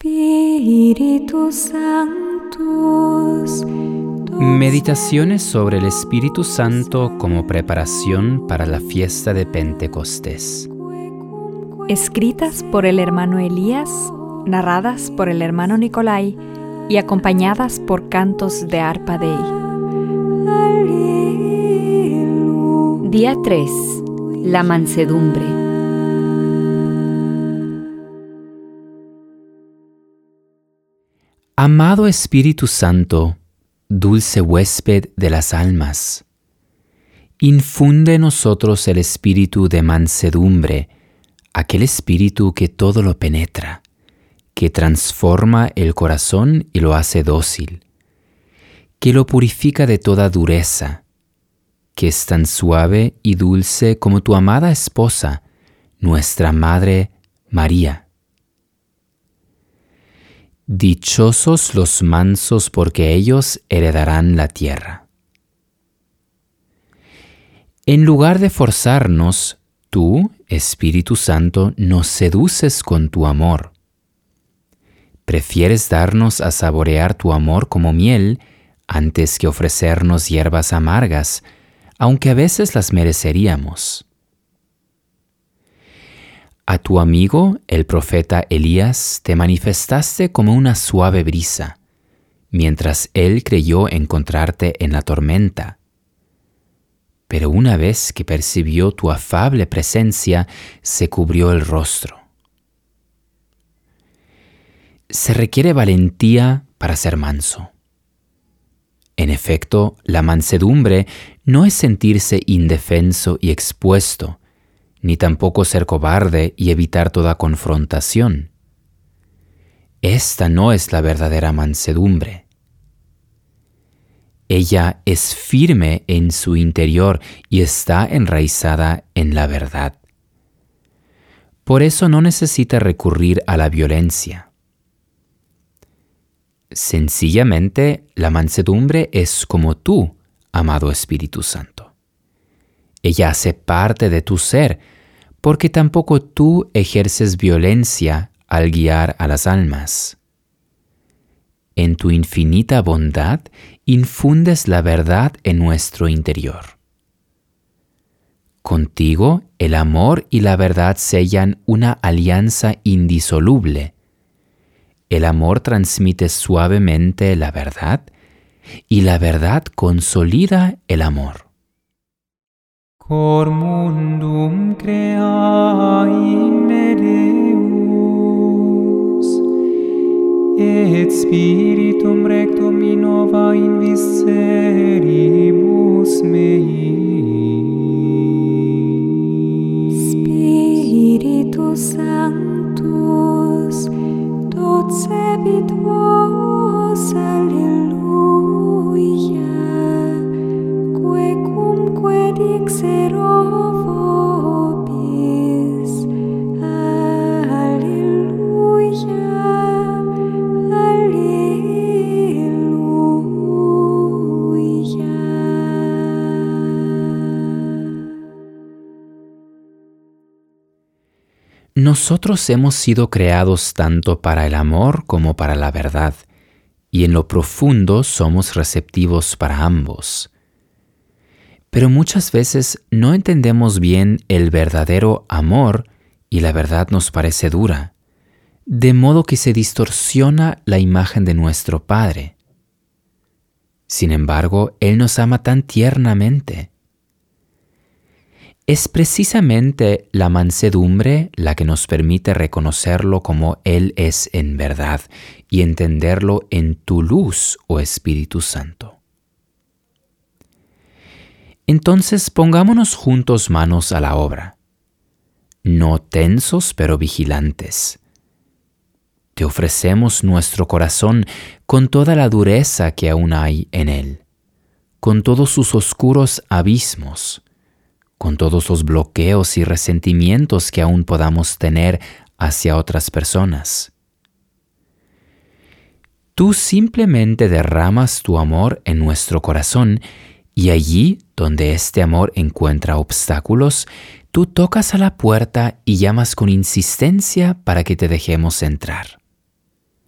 Spiritus Sanctus. Meditaciones sobre el Espíritu Santo como preparación para la fiesta de Pentecostés. Escritas por el hermano Elías, narradas por el hermano Nicolai y acompañadas por cantos de arpa Dei. Día 3. La mansedumbre. Amado Espíritu Santo, dulce huésped de las almas, infunde en nosotros el espíritu de mansedumbre, aquel espíritu que todo lo penetra, que transforma el corazón y lo hace dócil, que lo purifica de toda dureza, que es tan suave y dulce como tu amada esposa, nuestra Madre María. Dichosos los mansos, porque ellos heredarán la tierra. En lugar de forzarnos, tú, Espíritu Santo, nos seduces con tu amor. Prefieres darnos a saborear tu amor como miel antes que ofrecernos hierbas amargas, aunque a veces las mereceríamos. A tu amigo, el profeta Elías, te manifestaste como una suave brisa, mientras él creyó encontrarte en la tormenta. Pero una vez que percibió tu afable presencia, se cubrió el rostro. Se requiere valentía para ser manso. En efecto, la mansedumbre no es sentirse indefenso y expuesto, ni tampoco ser cobarde y evitar toda confrontación. Esta no es la verdadera mansedumbre. Ella es firme en su interior y está enraizada en la verdad. Por eso no necesita recurrir a la violencia. Sencillamente, la mansedumbre es como tú, amado Espíritu Santo. Ella hace parte de tu ser, porque tampoco tú ejerces violencia al guiar a las almas. En tu infinita bondad infundes la verdad en nuestro interior. Contigo el amor y la verdad sellan una alianza indisoluble. El amor transmite suavemente la verdad y la verdad consolida el amor. Cor mundum crea in me Deus, et spiritum rectum innova in visceribus mei. Spiritus Sanctus, docebit vos, alleluia, quecumque dixero vobis, alleluia, alleluia. Nosotros hemos sido creados tanto para el amor como para la verdad, y en lo profundo somos receptivos para ambos. Pero muchas veces no entendemos bien el verdadero amor y la verdad nos parece dura, de modo que se distorsiona la imagen de nuestro Padre. Sin embargo, Él nos ama tan tiernamente. Es precisamente la mansedumbre la que nos permite reconocerlo como Él es en verdad y entenderlo en tu luz, oh Espíritu Santo. Entonces pongámonos juntos manos a la obra, no tensos pero vigilantes. Te ofrecemos nuestro corazón con toda la dureza que aún hay en él, con todos sus oscuros abismos, con todos los bloqueos y resentimientos que aún podamos tener hacia otras personas. Tú simplemente derramas tu amor en nuestro corazón y allí donde este amor encuentra obstáculos, tú tocas a la puerta y llamas con insistencia para que te dejemos entrar.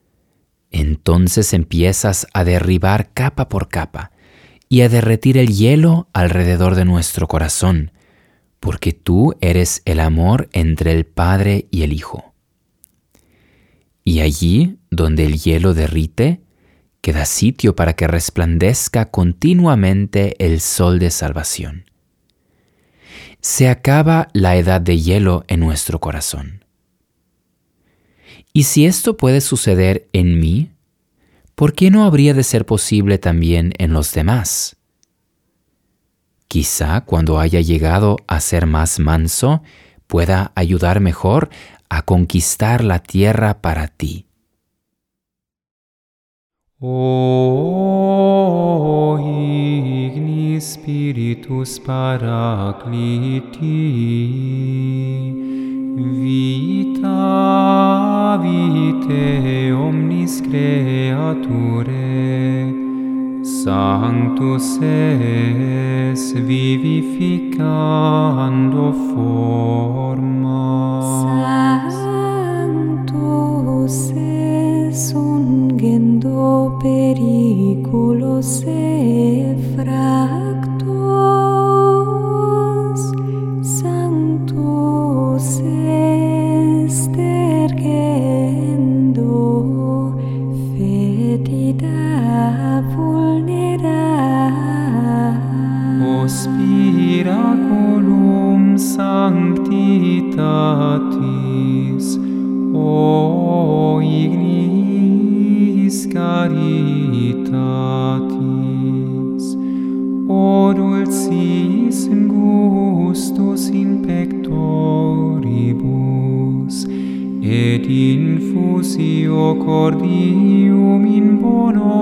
Entonces empiezas a derribar capa por capa y a derretir el hielo alrededor de nuestro corazón, porque tú eres el amor entre el Padre y el Hijo. Y allí, donde el hielo derrite, queda sitio para que resplandezca continuamente el sol de salvación. Se acaba la edad de hielo en nuestro corazón. Y si esto puede suceder en mí, ¿por qué no habría de ser posible también en los demás? Quizá cuando haya llegado a ser más manso, pueda ayudar mejor a conquistar la tierra para ti. O ignis Spiritus Paracliti, vita vitae omnis creature, Sanctus es vivificando forma. Sanctus es ungendo periculos effractos. Sanctus est ergendo fetida vulnera. O spiraculum sanctitatis, o ignis caritatis, o dulcis gustus in pectoribus, et infusio cordium in bono